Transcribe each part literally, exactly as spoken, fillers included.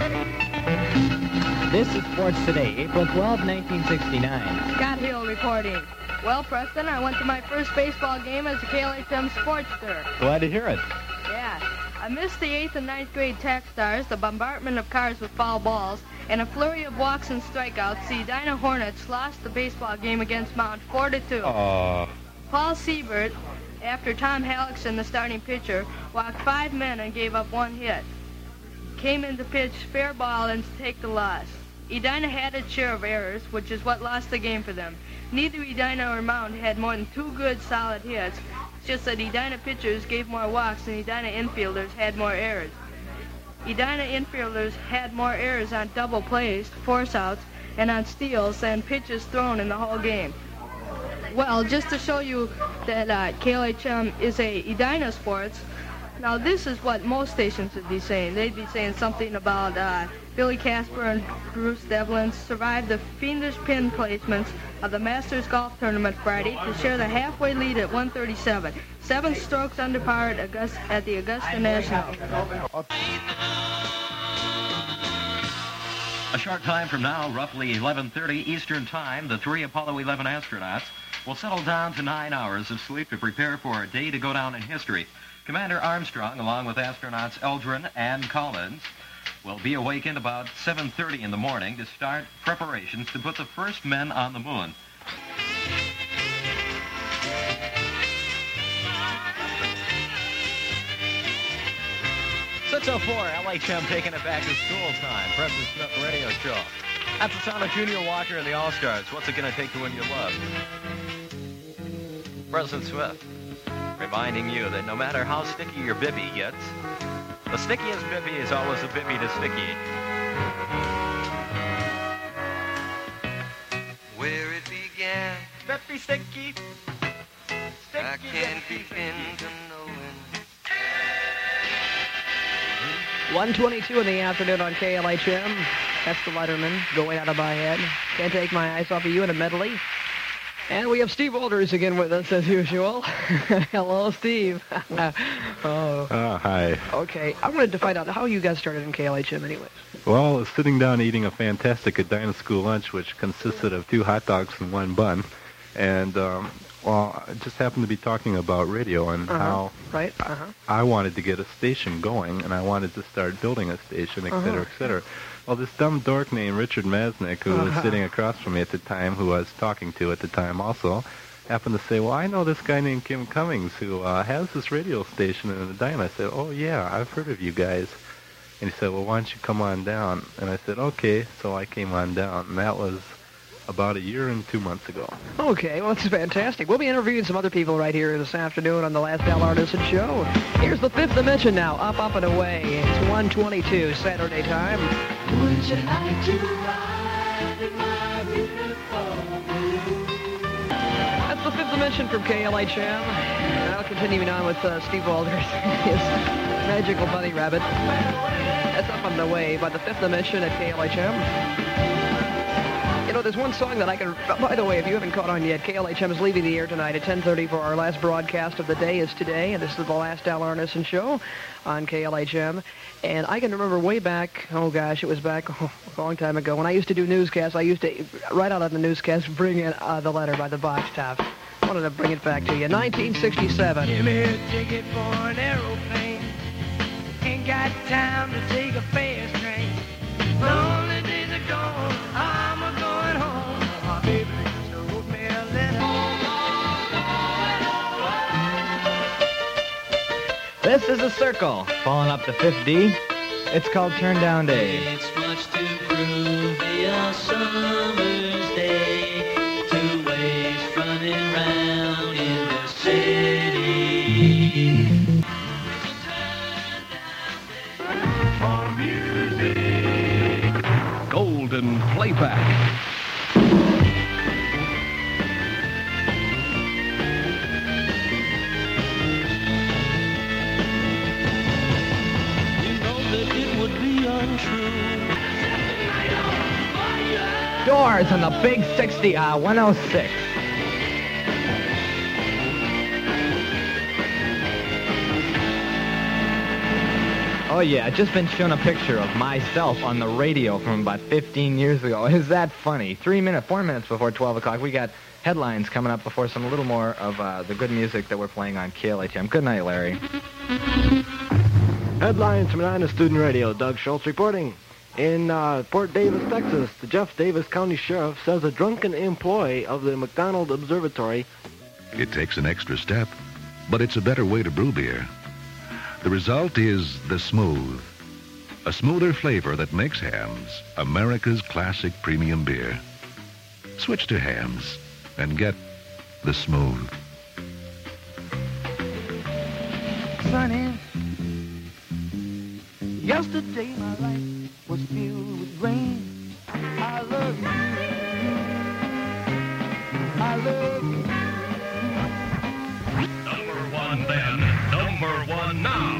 This is Sports Today, April twelfth, nineteen sixty-nine. Scott Hill reporting. Well, Preston, I went to my first baseball game as a K L H M Sportster. Glad to hear it. Yeah. I missed the eighth and ninth grade tack stars, the bombardment of cars with foul balls, and a flurry of walks and strikeouts. The Edina Hornets lost the baseball game against Mount four to two. Aww. Paul Siebert, after Tom Hallockson, the starting pitcher, walked five men and gave up one hit. Came in to pitch fair ball and to take the loss. Edina had its share of errors, which is what lost the game for them. Neither Edina or Mount had more than two good, solid hits. It's just that Edina pitchers gave more walks and Edina infielders had more errors. Edina infielders had more errors on double plays, force outs, and on steals than pitches thrown in the whole game. Well, just to show you that uh, K L H M is a Edina Sports, now this is what most stations would be saying. They'd be saying something about uh, Billy Casper and Bruce Devlin survived the fiendish pin placements of the Masters Golf Tournament Friday to share the halfway lead at one thirty-seven. Seven strokes under par at, Augusta, at the Augusta National. A short time from now, roughly eleven thirty Eastern Time, the three Apollo eleven astronauts will settle down to nine hours of sleep to prepare for a day to go down in history. Commander Armstrong, along with astronauts Eldrin and Collins, will be awakened about seven thirty in the morning to start preparations to put the first men on the moon. six oh four, L H M taking it back to school time. Preston Smith Radio Show. That's the sound of Junior Walker and the All-Stars. What's it going to take to win your love? President Smith, reminding you that no matter how sticky your bibby gets, the stickiest bibby is always a bibby to sticky. Where it began, Bippy sticky. Sticky, I can't bippy, begin to knowing. one twenty-two in the afternoon on K L H M. That's the Letterman going out of my head. Can't take my eyes off of you in a medley. And we have Steve Alders again with us as usual. Hello, Steve. oh. Uh, hi. Okay, I wanted to find out how you got started in K L H M anyways. Well, I was sitting down eating a fantastic Edina school lunch, which consisted of two hot dogs and one bun. And, um, well, I just happened to be talking about radio and uh-huh. how right. uh-huh. I wanted to get a station going, and I wanted to start building a station, et cetera, uh-huh. et cetera. Well, this dumb dork named Richard Masnick, who uh-huh. was sitting across from me at the time, who I was talking to at the time also, happened to say, well, I know this guy named Kim Cummings who uh, has this radio station in Edina. I said, oh, yeah, I've heard of you guys. And he said, well, why don't you come on down? And I said, okay. So I came on down, and that was about a year and two months ago. Okay, well, it's fantastic. We'll be interviewing some other people right here this afternoon on the Last Al Artisan Show. Here's the Fifth Dimension now, Up, Up, and Away. It's one twenty-two Saturday time. Would you like to ride in my beautiful blue? That's the Fifth Dimension from K L H M. And I'll continue on with uh, Steve Alders, his magical bunny rabbit. That's Up, Up, and Away by the Fifth Dimension at K L H M. You know, there's one song that I can... By the way, if you haven't caught on yet, K L H M is leaving the air tonight at ten thirty for our last broadcast of the day is today, and this is the Last Al Arneson Show on K L H M. And I can remember way back, oh gosh, it was back oh, a long time ago, when I used to do newscasts, I used to, right out of the newscast, bring in uh, The Letter by the Box Tops. I wanted to bring it back to you. nineteen sixty-seven. Give me a ticket for an aeroplane. Ain't got time to take a fast train. Lonely days are gone, I'm a going home. My baby just wrote me a letter. This is a circle, falling up the fifth D. It's called Turn Down Day. It's much to prove a summer's day. Two ways running round in the city. For music. Golden Playback. Doors on the Big sixty, uh, one oh six. Oh, yeah, I've just been shown a picture of myself on the radio from about fifteen years ago. Is that funny? Three minutes, four minutes before twelve o'clock, we got headlines coming up before some a little more of uh, the good music that we're playing on K L H M. Good night, Larry. Headlines from Edina Student Radio. Doug Schultz reporting. In uh, Port Davis, Texas, the Jeff Davis County Sheriff says a drunken employee of the McDonald Observatory. It takes an extra step, but it's a better way to brew beer. The result is the Smooth, a smoother flavor that makes Hams America's classic premium beer. Switch to Hams and get the Smooth. Sonny, yesterday my life was filled with rain. I love you. I love you. Number one then, number one now.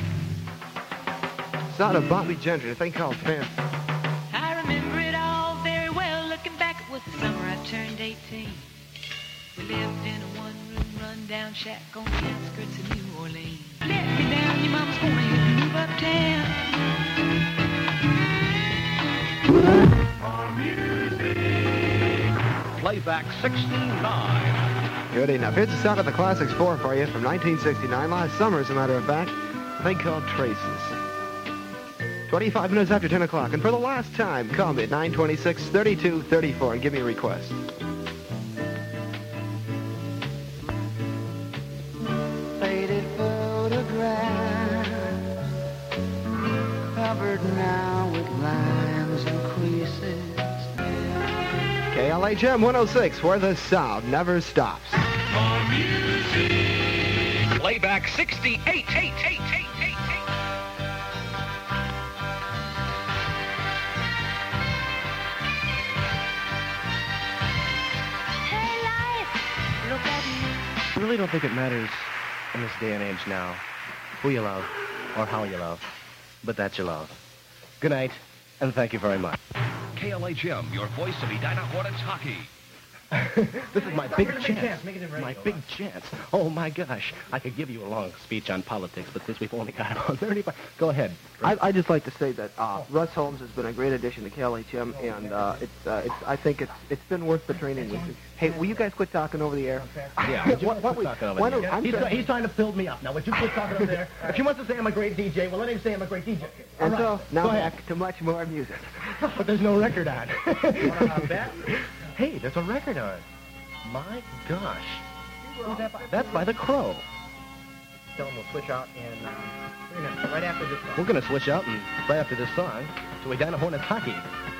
Sound of Bobby Gentry, a thing called Fence. I remember it all very well. Looking back, it was the summer I turned eighteen. We lived in a one-room, run-down shack on the outskirts of New Orleans. Let me down, your mama's gonna help me move uptown. On music. Playback sixty-nine. Good enough. Here's the sound of the Classics four for you from nineteen sixty-nine. Last summer, as a matter of fact. A thing called Traces. twenty-five minutes after ten o'clock. And for the last time, call me at nine twenty-six, thirty-two thirty-four and give me a request. Faded photographs, covered now with lines and creases. K L H M one oh six, where the sound never stops. On music. Playback sixty-eight. Eight, eight, eight, eight, eight. Hey, life, look at me. I really don't think it matters in this day and age now who you love or how you love, but that you love. Good night, and thank you very much. K L H M, your voice of Edina Hornets hockey. This is my big chance. My big chance. Oh, my gosh. I could give you a long speech on politics, but since we've only got about thirty-five... Go ahead. I, I'd just like to say that uh, Russ Holmes has been a great addition to K L H M, and uh, it's, uh, it's, I think it's it's been worth the training with. Hey, will you guys quit talking over the air? Yeah, would you what, what quit we, talking over why the don't- air? I'm He's, trying- try- he's trying to build me up. Now, would you quit talking over there? If he wants to say I'm a great D J, well, let him say I'm a great D J. All And right. so, now Go ahead. back to much more music. But there's no record on. You want to bet? Hey, there's a record on. My gosh. Who's that by? That's by The Crow. Tell him we'll switch out in uh, three minutes, right after this song. We're going to switch out and right after this song to Edina Hornets hockey.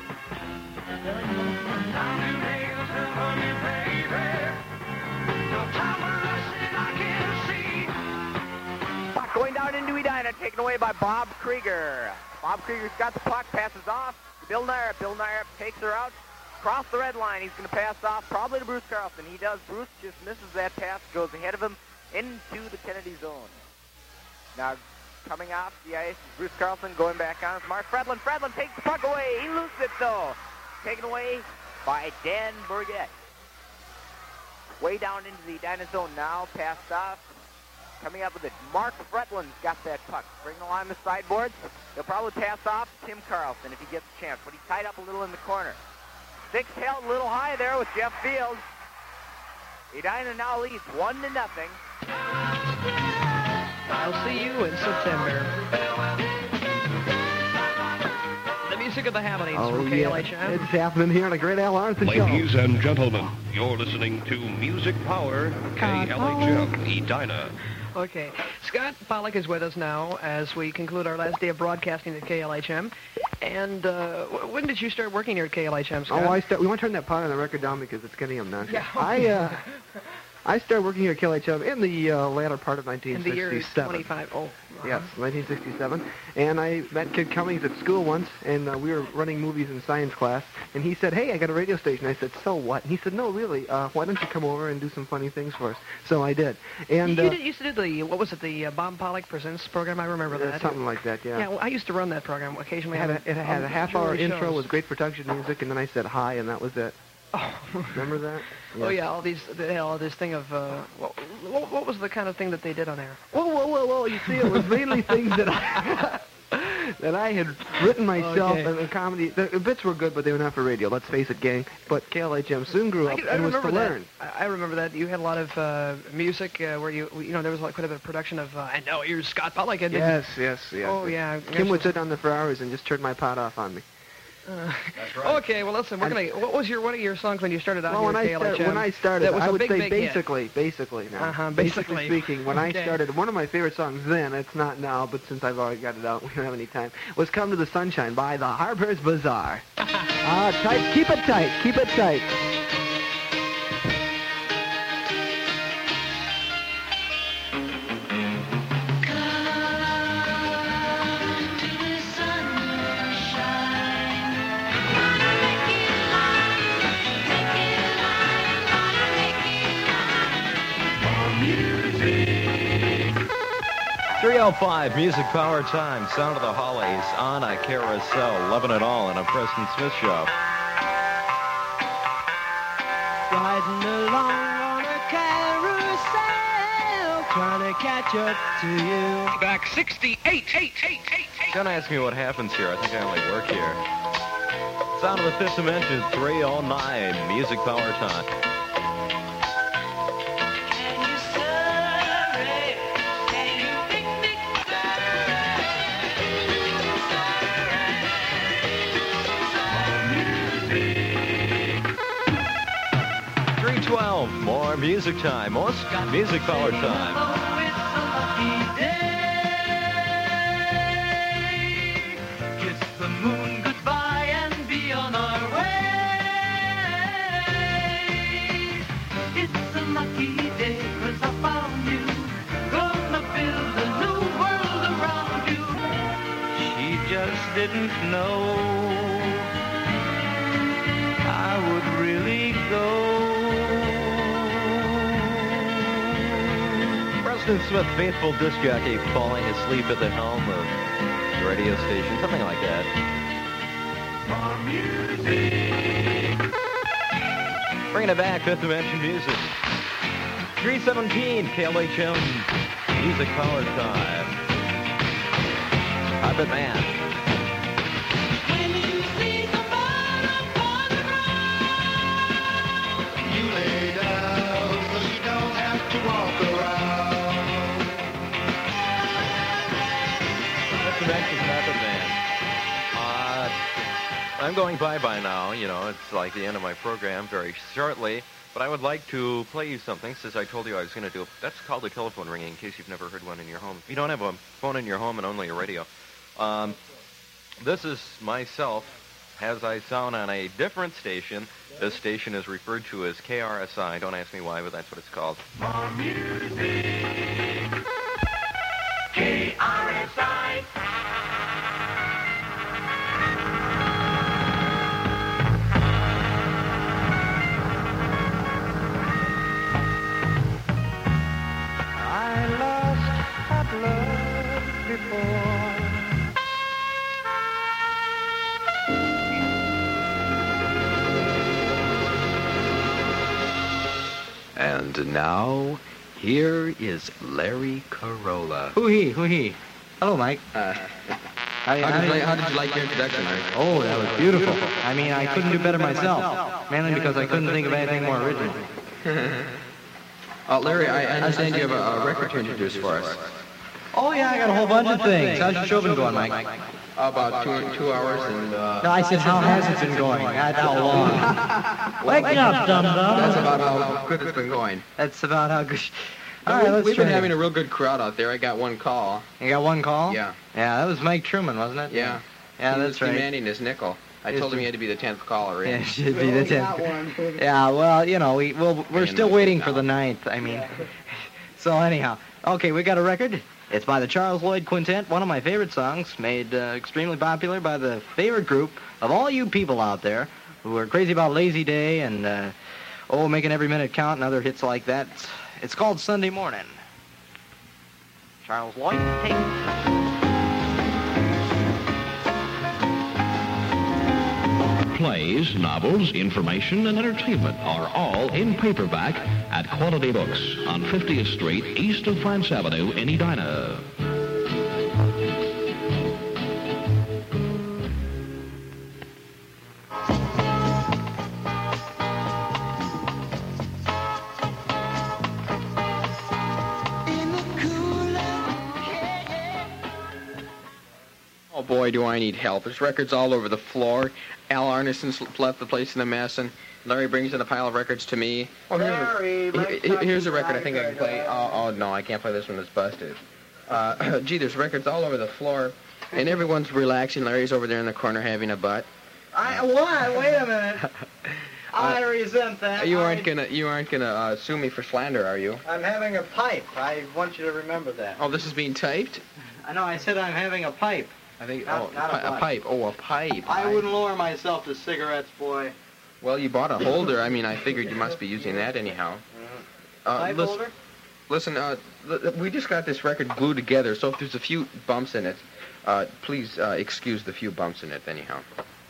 Puck going down into Edina, taken away by Bob Krieger. Bob Krieger's got the puck, passes off to Bill Nyrup. Bill Nyrup takes her out, across the red line. He's going to pass off probably to Bruce Carlson. He does. Bruce just misses that pass, goes ahead of him into the Kennedy zone. Now coming off the ice is Bruce Carlson going back on. It's Mark Fredlin. Fredlin takes the puck away. He loses it though. Taken away by Dan Burgett. Way down into the Edina zone now. Passed off. Coming up with it. Mark Fretlin's got that puck. Bringing along the sideboards. He'll probably pass off to Tim Carlson if he gets a chance. But he's tied up a little in the corner. Six held a little high there with Jeff Fields. Edina now leads one to nothing. I'll see you in September. The music of the happenings Oh, from K L yeah. H M. It's happening here on a great Al Arnson show. Ladies and gentlemen, you're listening to Music Power, K L H M, Edina. Okay. Scott Pollock is with us now as we conclude our last day of broadcasting at K L H M. And uh, w- when did you start working here at K L H M, Scott? Oh, I start, we want to turn that part on the record down because it's getting obnoxious. Yeah. I, uh, I started working here at K L H M in the uh, latter part of nineteen In the sixty-seven. year twenty-five. Oh. uh-huh. Yes, nineteen sixty-seven. And I met Kid Cummings at school once, and uh, we were running movies in science class, and he said, hey, I got a radio station. I said, so what? And he said, no, really, uh, why don't you come over and do some funny things for us? So I did. And you uh, did, used to do the, what was it, the uh, Bob Pollock Presents program? I remember uh, that. something like that, yeah. Yeah, well, I used to run that program occasionally. It had a, having, it had um, a half-hour jewelry intro shows. with great production music, and then I said hi, and that was it. Oh. Remember that? Oh yeah, all these, the, all this thing of, uh, what, what was the kind of thing that they did on there? Whoa, whoa, whoa, whoa! You see, it was mainly things that I, that I had written myself Okay. and the comedy. The bits were good, but they were not for radio. Let's face it, gang. But K L H M soon grew I, up can- I and was to remember that. learn. I I remember that you had a lot of uh, music uh, where you, you know, there was like quite a bit of production of. Uh, and now here's Scott Pollock. And Yes, yes, yes. Oh yeah. Kim would sit down there for hours and just turn my pot off on me. Uh, Okay, well listen, we're gonna. What was your one of your songs when you started out Well, here when at I, K L H M? start, when I started, that was I a would big, say big hit? basically, basically now. Uh-huh, basically basically. speaking, when I Okay. started, one of my favorite songs then, it's not now, but since I've already got it out, we don't have any time, was Come to the Sunshine by the Harper's Bazaar. Ah, tight, keep it tight, keep it tight. three oh five, Music Power Time, Sound of the Hollies, on a carousel, loving it all in a Preston Smith show. Riding along on a carousel, trying to catch up to you. Back sixty-eight, eight, eight, eight, eight. Don't ask me what happens here. I think I only work here. Sound of the Fifth Dimension, three oh nine, Music Power Time. three twelve, more music time, more music power time. Kiss the moon goodbye and be on our way. It's a lucky day 'cause I found you. Gonna build a new world around you. She just didn't know I would really go. Preston Smith, faithful disc jockey, falling asleep at the helm of the radio station, something like that. Bringing it back, Fifth Dimension Music. three seventeen, K L H M, Music Power Time. Carpet Man. You lay down so you don't have to walk around. Fifth Dimension, Carpet Man. Uh, I'm going bye-bye now. You know, it's like the end of my program very shortly. But I would like to play you something, since I told you I was going to do it. That's called a telephone ringing, in case you've never heard one in your home. If you don't have a phone in your home and only a radio. Um, this is myself, as I sound on a different station. This station is referred to as K R S I. Don't ask me why, but that's what it's called. More music. K R S I. I lost hot love before. And now, here is Larry Carolla. Who he? Who he? Hello, Mike. Uh, How, how, did you like, how did you like your introduction, Larry? Oh, that was beautiful. I mean, I couldn't do better myself, mainly because I couldn't think of anything more original. uh, Larry, I understand you have a, a record to introduce for us. Oh, yeah, I got a whole bunch of things. How's your show been going, Mike? About two, two hours and... Uh, No, I said, how has it been going? Not how long. Wake up, dum-dum. That's about how quick it's been going. That's about how good... All All right, right, let's we've try been it. having a real good crowd out there. I got one call. You got one call? Yeah. Yeah, that was Mike Truman, wasn't it? Yeah. Yeah, he that's was right. demanding his nickel. I He told was him he had to be the tenth caller in. Yeah, it should be the tenth. Yeah, well, you know, we well, we're Paying still those waiting now. for the ninth. I mean, so anyhow, okay, we got a record. It's by the Charles Lloyd Quintet, one of my favorite songs, made uh, extremely popular by the favorite group of all you people out there who are crazy about Lazy Day and uh, oh, making every minute count and other hits like that. It's, it's called Sunday Morning. Charles Lloyd, take. Plays, novels, information, and entertainment are all in paperback at Quality Books on fiftieth Street, east of France Avenue in Edina. boy, do I need help. There's records all over the floor. Al Arneson's left the place in a mess, and Larry brings in a pile of records to me. Oh, here's Larry, a, Mike here- here's a Tucker, record I think I can play. Oh, oh, no, I can't play this one. It's busted. Uh, gee, there's records all over the floor, and everyone's relaxing. Larry's over there in the corner having a butt. I what? Wait a minute. I resent that. You aren't I- gonna, you aren't gonna uh, sue me for slander, are you? I'm having a pipe. I want you to remember that. Oh, this is being typed? I know. I said I'm having a pipe. I think. Not- oh, not a pi- a butt. pipe. Oh, a pipe. I wouldn't lower myself to cigarettes, boy. Well, you bought a holder. I mean, I figured you must be using that anyhow. Uh, Pipe lis- holder? Listen, uh, l- we just got this record glued together, so if there's a few bumps in it, uh, please uh, excuse the few bumps in it anyhow.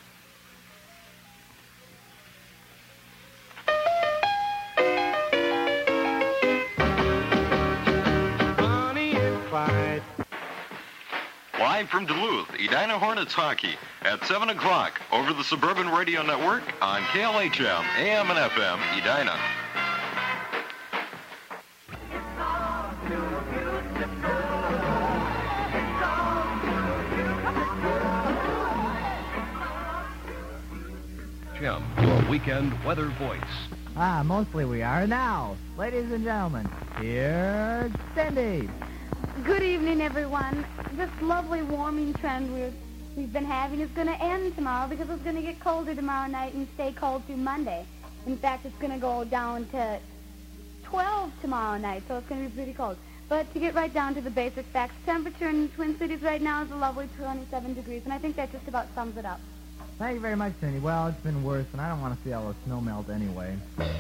Live from Duluth, Edina Hornets hockey at seven o'clock over the Suburban Radio Network on K L H M, A M and F M, Edina. Jim, your weekend weather voice. Ah, mostly we are. Now, ladies and gentlemen, here's Cindy. Good evening, everyone. This lovely warming trend we're, we've been having is going to end tomorrow because it's going to get colder tomorrow night and stay cold through Monday. In fact, it's going to go down to twelve tomorrow night, so it's going to be pretty cold. But to get right down to the basic facts, temperature in the Twin Cities right now is a lovely twenty-seven degrees, and I think that just about sums it up. Thank you very much, Cindy. Well, it's been worse, and I don't want to see all the snow melt anyway.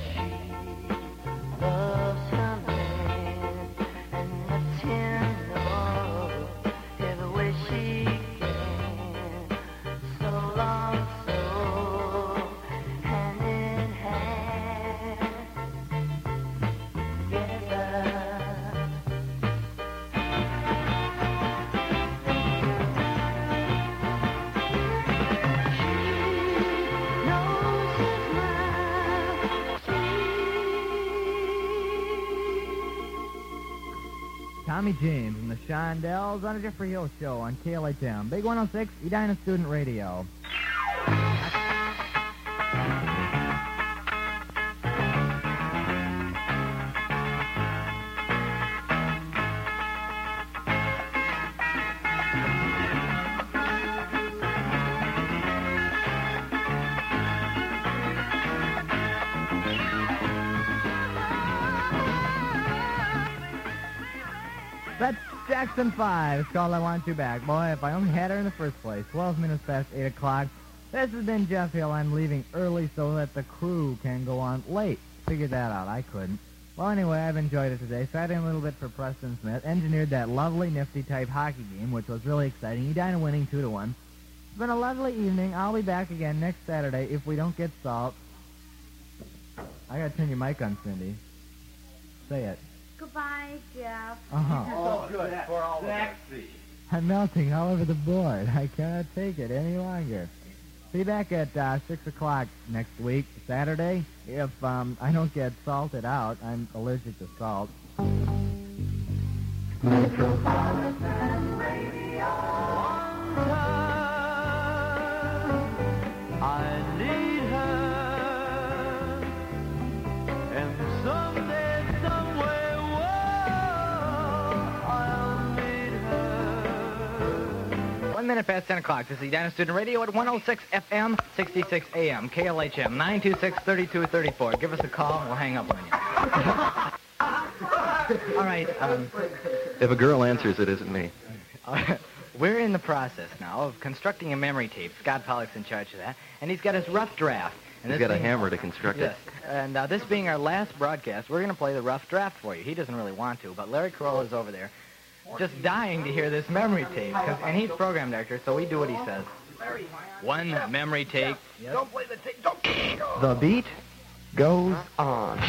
Tommy James and the Shondells on a Jeffrey Hill Show on K L H M. Big one oh six, Edina Student Radio. That's Jackson five. It's called I Want You Back. Boy, if I only had her in the first place. twelve minutes past eight o'clock. This has been Jeff Hill. I'm leaving early so that the crew can go on late. Figured that out. I couldn't. Well, anyway, I've enjoyed it today. Sat in a little bit for Preston Smith. Engineered that lovely, nifty-type hockey game, which was really exciting. Edina winning two to one. It's been a lovely evening. I'll be back again next Saturday if we don't get salt. I gotta turn your mic on, Cindy. Say it. Goodbye, Jeff. Uh-huh. Oh, good. For all Sexy. I'm melting all over the board. I cannot take it any longer. Be back at uh, six o'clock next week, Saturday. If um, I don't get salted out, I'm allergic to salt. I need her, and someday, someway, whoa, I'll meet her. One minute past ten o'clock. This is Edina Student Radio at one oh six F M, sixty-six A M, K L H M, nine two six, three two three four. Give us a call, and we'll hang up on you. All right. Um, If a girl answers, it isn't me. we're in the process now of constructing a memory tape. Scott Pollock's in charge of that, and he's got his rough draft. And He's this got a being- hammer to construct Yes. it. And uh, this being our last broadcast, we're going to play the rough draft for you. He doesn't really want to, but Larry Corolla is over there just dying to hear this memory tape. 'cause- And he's program director, so we do what he says. One memory tape. Yes. Don't play the tape. Don't. The beat goes on.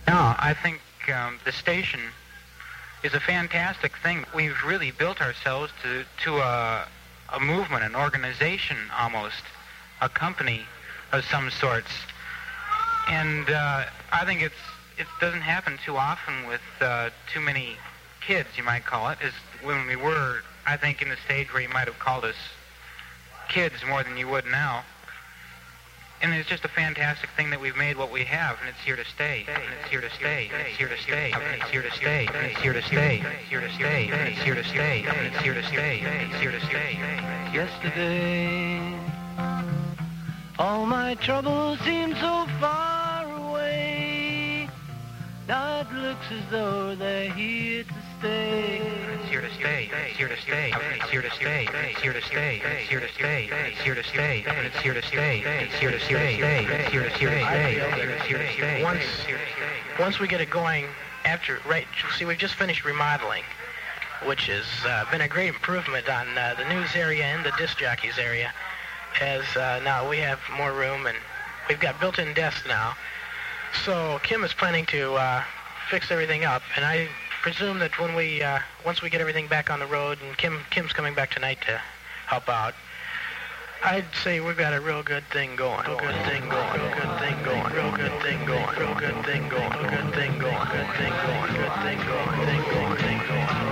No, I think um, the station is a fantastic thing. We've really built ourselves to, to a, a movement, an organization almost, a company of some sorts. And uh, I think it's it doesn't happen too often with uh, too many kids, you might call it, is when we were, I think, in the stage where you might have called us kids more than you would now. And it's just a fantastic thing that we've made what we have, and it's here to stay. And it's here to stay. And it's here to stay. And it's here to stay. And it's here to stay. And it's here to stay. And it's here to stay. And it's here to stay. And it's here to stay. Yesterday, all my troubles seem so far away. Now it looks as though they're here to stay. It's here to stay. It's here to stay. It's here to stay. It's here to stay. It's here to stay. It's here to stay. It's here to stay. It's here to stay. It's here to stay. It's here to stay. Once, once we get it going, after right, see, we've just finished remodeling, which has uh, been a great improvement on uh, the news area and the disc jockeys area. As uh, now we have more room and we've got built-in desks now. So Kim is planning to uh, fix everything up, and I presume that when we uh, once we get everything back on the road, and Kim Kim's coming back tonight to help out, I'd say we've got a real good thing going. Real good thing going. Real good thing going. Real good thing going. Real good thing going. Real good thing going. Good thing going. Good thing going. Thing going. Thing going.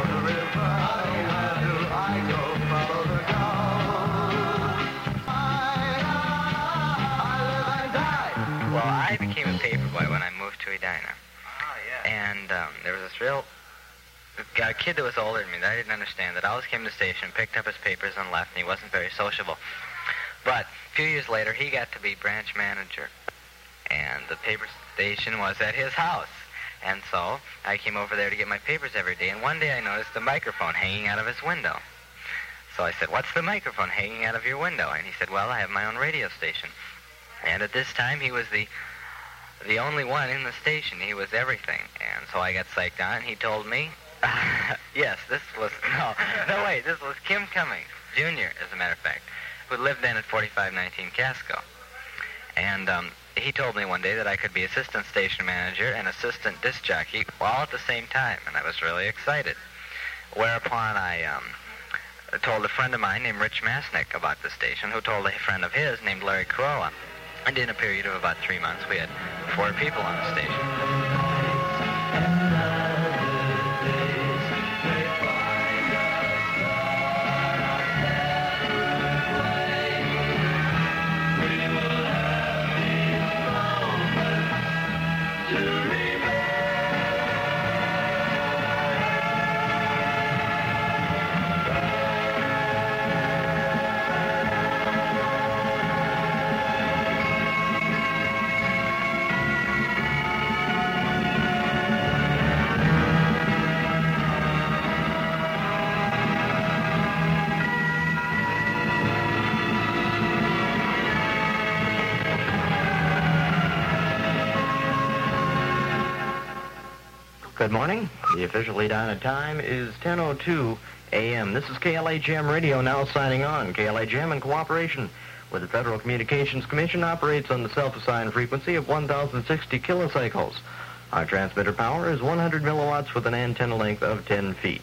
Well, I became a paperboy when I moved to Edina. Oh, yeah. And um, there was this real... Got a kid that was older than me that I didn't understand, that always came to the station, picked up his papers and left, and he wasn't very sociable. But a few years later, he got to be branch manager. And the paper station was at his house. And so I came over there to get my papers every day, and one day I noticed a microphone hanging out of his window. So I said, "What's the microphone hanging out of your window?" And he said, "Well, I have my own radio station." And at this time, he was the the only one in the station. He was everything. And so I got psyched on, and he told me, yes, this was, no, no, wait, this was Kim Cummings, Junior, as a matter of fact, who lived then at forty-five nineteen Casco. And um, he told me one day that I could be assistant station manager and assistant disc jockey all at the same time, and I was really excited. Whereupon I um, told a friend of mine named Rich Masnick about the station, who told a friend of his named Larry Carolla. And in a period of about three months, we had four people on the station. Good morning. The official Edina time is ten oh two a m This is K L H M Radio now signing on. K L H M, in cooperation with the Federal Communications Commission, operates on the self-assigned frequency of one thousand sixty kilocycles. Our transmitter power is one hundred milliwatts with an antenna length of ten feet.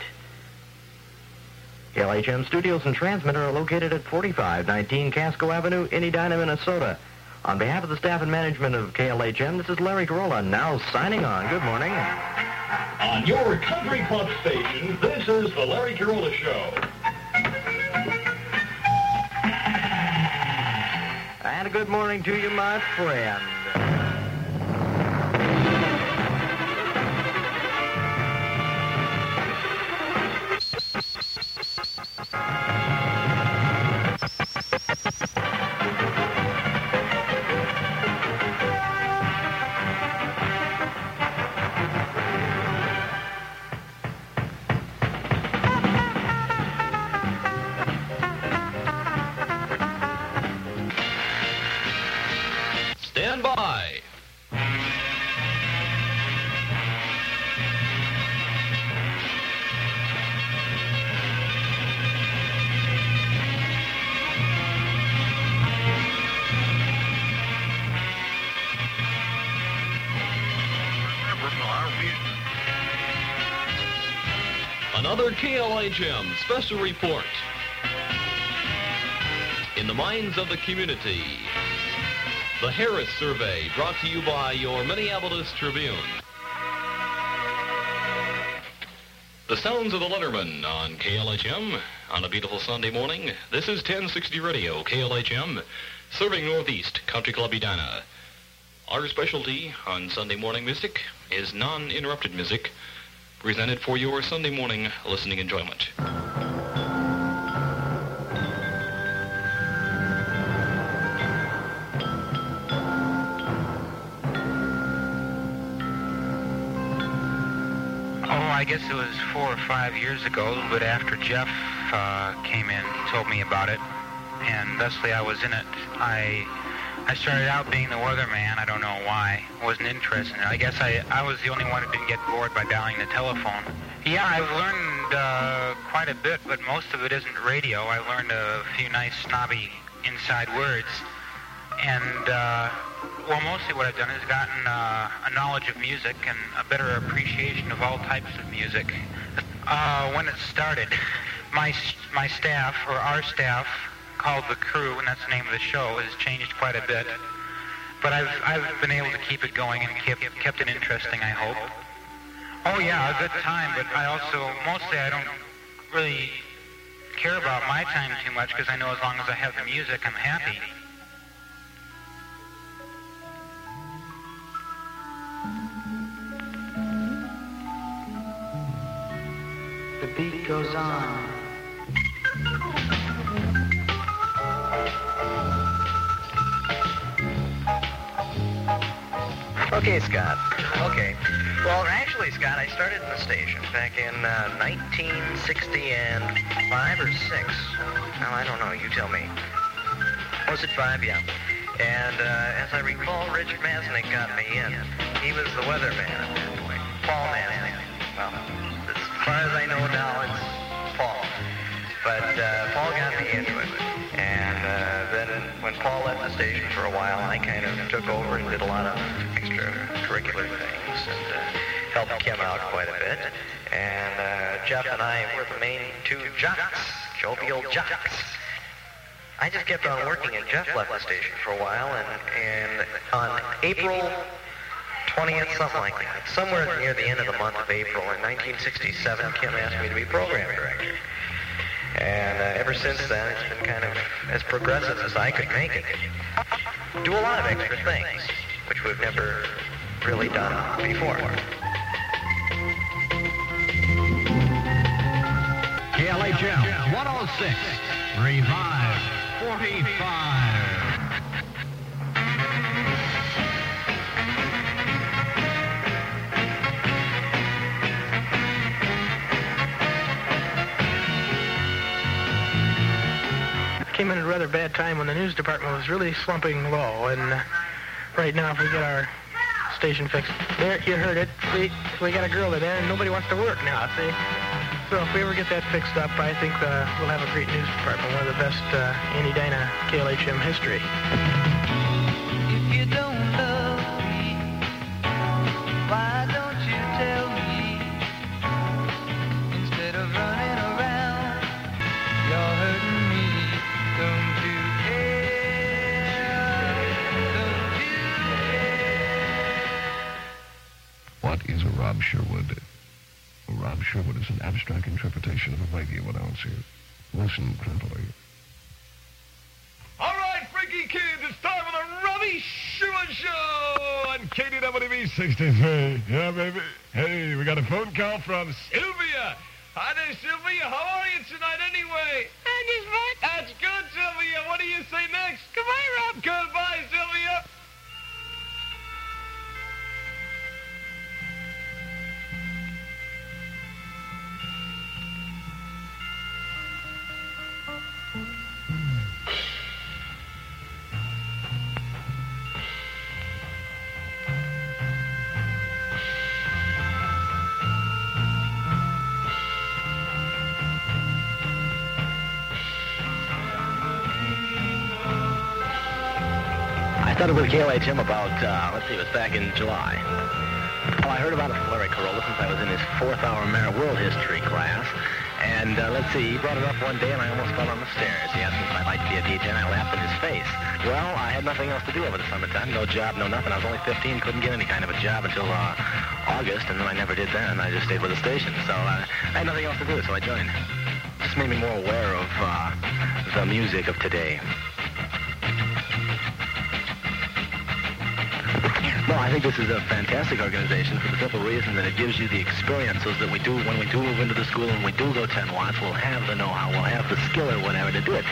K L H M studios and transmitter are located at forty-five nineteen Casco Avenue in Edina, Minnesota. On behalf of the staff and management of K L H M, this is Larry Carolla now signing on. Good morning. On your country club station, this is the Larry Carolla Show. And a good morning to you, my friend. Stand by. another K L H M special report. In the minds of the community, the Harris Survey, brought to you by your Minneapolis Tribune. The sounds of the Letterman on K L H M on a beautiful Sunday morning. This is ten sixty Radio, K L H M, serving Northeast Country Club Edina. Our specialty on Sunday morning music is non-interrupted music, presented for your Sunday morning listening enjoyment. I guess it was four or five years ago, a little bit after Jeff uh, came in, he told me about it, and thusly I was in it. I I started out being the weatherman. I don't know why. I wasn't interested in it. I guess I, I was the only one who didn't get bored by dialing the telephone. Yeah, I've learned uh, quite a bit, but most of it isn't radio. I learned a few nice snobby inside words, and uh, well, mostly what I've done is gotten uh, a knowledge of music and a better appreciation of all types of music. Uh, when it started, my my staff, or our staff, called The Crew, and that's the name of the show, has changed quite a bit. But I've I've been able to keep it going and kept kept it interesting, I hope. Oh yeah, a good time, but I also, mostly I don't really care about my time too much, because I know as long as I have the music, I'm happy. The beat goes on. Okay, Scott. Okay. Well, actually, Scott, I started in the station back in uh, nineteen sixty-five or six. No, I don't know. You tell me. Was it five? Yeah. And uh, as I recall, Richard Masnick got me in. He was the weatherman at that point. Paul Masnick. Well, as far as I know now, it's Paul. But uh, Paul got me into it. And uh, then when Paul left the station for a while, I kind of took over and did a lot of extracurricular things and uh, helped Kim out quite a bit. And uh, Jeff and I were the main two jocks, jovial jocks. I just kept on working, and Jeff left the station for a while, and, and on April twentieth, something like that, somewhere near the end of the month of April in nineteen sixty-seven, Kim asked me to be program director. And uh, ever since then, it's been kind of as progressive as I could make it. Do a lot of extra things, which we've never really done before. K L H M one oh six, Revive forty-five. Came in at a rather bad time when the news department was really slumping low, and uh, right now if we get our station fixed, there, you heard it, see, we got a girl in there and nobody wants to work now, see? So if we ever get that fixed up, I think uh, we'll have a great news department, one of the best uh, in Edina K L H M history. If you don't love me, why don't you tell me? Instead of running around, you're hurting me. Don't you care? Don't you care? What is a Rob Sherwood? A Rob Sherwood is an abstract interpretation of a radio announcer. Listen carefully. All right, Freaky Kids, it's time for the Robbie Sherwood Show on K D W B sixty-three. Yeah, baby. Hey, we got a phone call from Sylvia. Hi there, Sylvia. How are you tonight anyway? I'm just fine. That's good, Sylvia. What do you say next? Goodbye, Rob. Goodbye, Sylvia. I started with K L H M about, uh, let's see, it was back in July. Well, I heard about a Larry Corolla since I was in his fourth hour Mer- world history class. And uh, let's see, he brought it up one day and I almost fell on the stairs. He asked me if I'd like to be a D J and I laughed in his face. Well, I had nothing else to do over the summertime. No job, no nothing. I was only fifteen, couldn't get any kind of a job until uh, August, and then I never did then. I just stayed with the station. So uh, I had nothing else to do, so I joined. Just made me more aware of uh, the music of today. No, I think this is a fantastic organization for the simple reason that it gives you the experiences that we do when we do move into the school and we do go ten watts. We'll have the know-how, we'll have the skill or whatever to do it.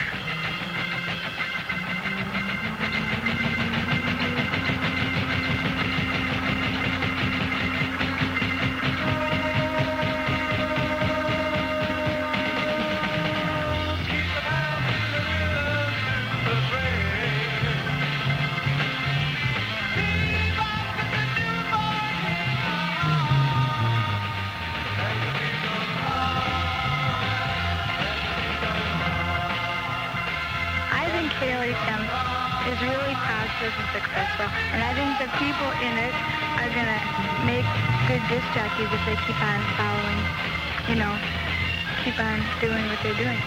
is really prosperous and successful, and I think the people in it are going to make good disc jockeys if they keep on following, you know, keep on doing what they're doing.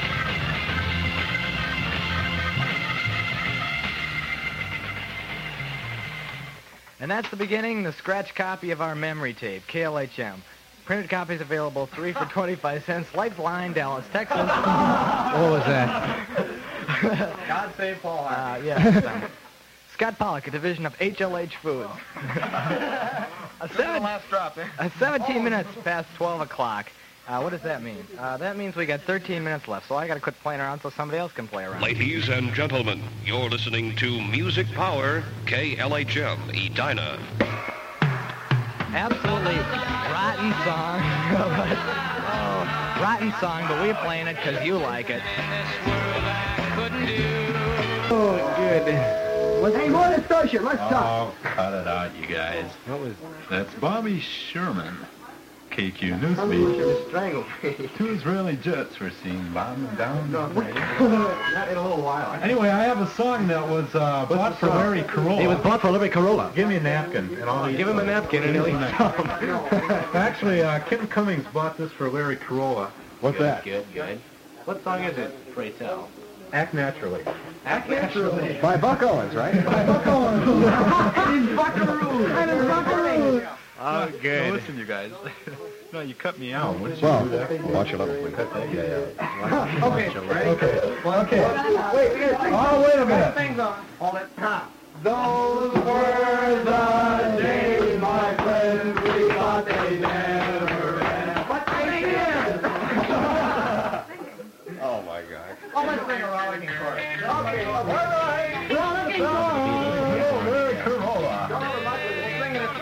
And that's the beginning, the scratch copy of our memory tape, K L H M. Printed copies available, three for twenty-five cents. Lifeline, Dallas, Texas. What was that? God save Paul Harvey. Uh, yes. uh, Scott Pollock, a division of H L H Foods. a, seven, last drop, eh? a seventeen minutes past twelve o'clock. Uh, what does that mean? Uh, that means we got thirteen minutes left, so I got to quit playing around so somebody else can play around. Ladies and gentlemen, you're listening to Music Power, K L H M, Edina. Absolutely rotten song. oh, rotten song, but we're playing it because you like it. Oh, good. Let's hey, more discussion. Let's talk. Oh, cut it out, you guys. What was? That's Bobby Sherman. K Q Newsbeat. Strangled. Two Israeli jets were seen bombing down. No, not in a little while. Anyway, I have a song that was uh, bought for Larry Corolla. It was bought for Larry Corolla. Give me a napkin. And I'll Give him a napkin and he'll eat some. Actually, uh, Kim Cummings bought this for Larry Corolla. What's good, that? Good, good. What song is it? Pray tell. Act Naturally. Act Naturally. By Buck Owens, right? By Buck Owens. And his Buckaroos. And his Buckaroos. Oh, good. No, listen, you guys. No, you cut me out. What did you well, do that for? watch your level. Yeah, yeah. Okay, ready? Okay. Well, okay. Wait, wait, Oh, wait a minute. Things on. Hold it. Stop. Those were the days, my friends, we thought they never end. But they did. Oh, my God. Oh, let's sing a rollicking chorus. Okay, all right. Rollicking Oh, Larry Corolla. Sing it.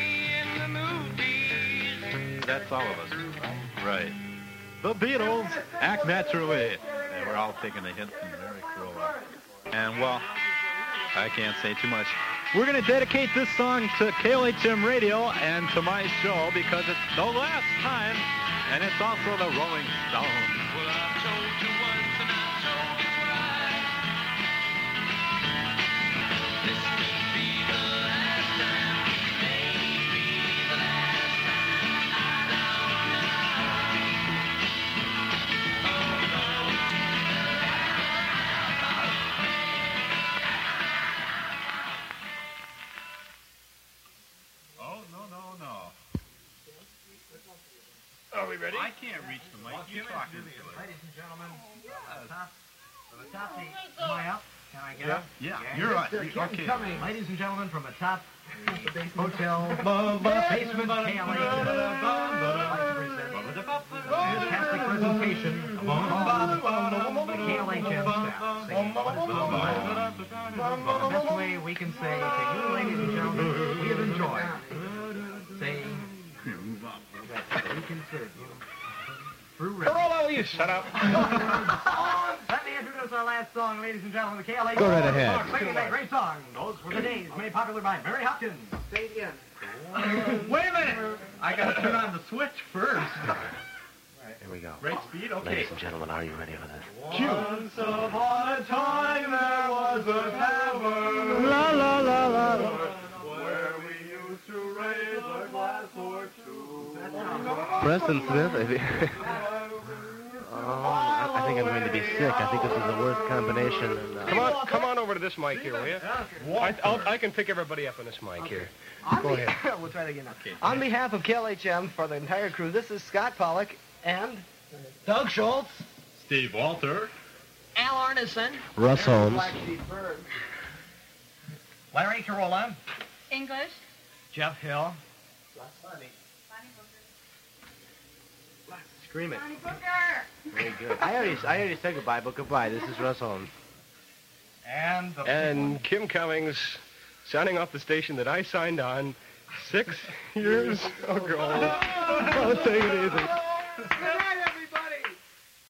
That's all of us. Right. The Beatles, Act Naturally. And we're all taking a hint from Larry Corolla. And, well, I can't say too much. We're going to dedicate this song to K L H M Radio and to my show because it's the last time, and it's also the Rolling Stones. Well, I told you once and I told you twice. This could be the last time, maybe the last time. I don't know. Oh, no, no, no. Are we ready? I can't reach the mic. You talking to it. Ladies and gentlemen, top, from the top seat. Am I up? Can I get Yeah. up? Yeah, you're right. Okay. Ladies and gentlemen, from the top hotel basement K L H M, fantastic presentation of the K L H M staff. Singing the best way we can say to you, ladies and gentlemen, we have enjoyed saying that we can serve you through radio. Corolla, will you shut up? Let me introduce our last song, ladies and gentlemen, the K L H M. Go right ahead. Singing that great song. Those were the days made popular by Mary Hopkins. Say it again. Wait a minute. I got to turn on the switch first. Here we go. Great speed, okay. Ladies and gentlemen, are you ready for this? Once upon a time there was a tavern. La la la la la. Where we used to raise a Preston Smith. I think, oh, I think I'm going to be sick. I think this is the worst combination. And, uh, Come on, come on over to this mic here, will you? I, I'll, I can pick everybody up on this mic here. Go ahead. We'll try it again. Okay. On behalf of K L H M for the entire crew, this is Scott Pollock and Doug Schultz. Steve Walter. Al Arneson. Russ Holmes. Larry Carolla. English. Jeff Hill. Scream it. Bonnie Booker. Very good. I already, I already said goodbye, but goodbye. This is Russ Holmes. And the And Kim Cummings signing off the station that I signed on six years ago. Oh, take it easy.